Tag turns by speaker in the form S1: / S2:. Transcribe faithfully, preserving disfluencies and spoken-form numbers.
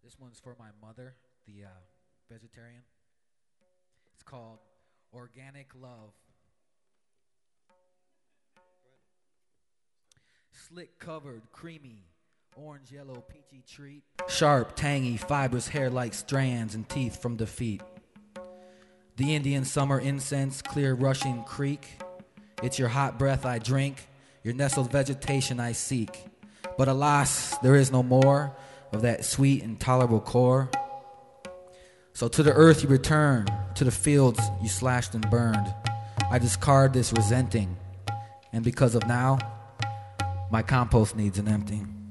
S1: This one's for my mother, the uh, vegetarian. It's called Organic Love. Slick covered, creamy, orange yellow peachy treat. Sharp, tangy, fibrous hair like strands and teeth from defeat. The Indian summer incense, clear rushing creek. It's your hot breath I drink, your nestled vegetation I seek. But alas, there is no more of that sweet and tolerable core. So to the earth you return, to the fields you slashed and burned. I discard this resenting, and because of now, my compost needs an emptying.